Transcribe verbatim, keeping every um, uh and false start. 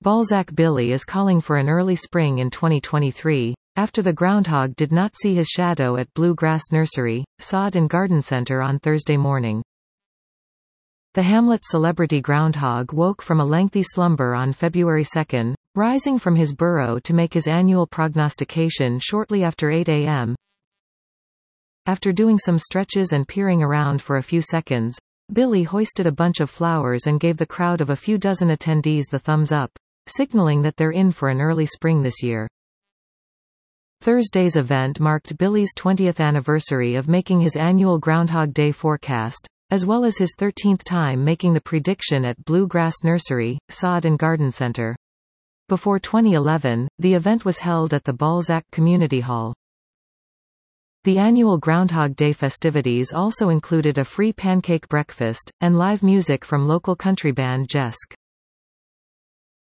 Balzac Billy is calling for an early spring in twenty twenty-three, after the groundhog did not see his shadow at Blue Grass Nursery, Sod and Garden Center on Thursday morning. The Hamlet celebrity groundhog woke from a lengthy slumber on February second, rising from his burrow to make his annual prognostication shortly after eight a m After doing some stretches and peering around for a few seconds, Billy hoisted a bunch of flowers and gave the crowd of a few dozen attendees the thumbs up, signaling that they're in for an early spring this year. Thursday's event marked Billy's twentieth anniversary of making his annual Groundhog Day forecast, as well as his thirteenth time making the prediction at Blue Grass Nursery, Sod and Garden Center. Before twenty eleven, the event was held at the Balzac Community Hall. The annual Groundhog Day festivities also included a free pancake breakfast, and live music from local country band Jesk.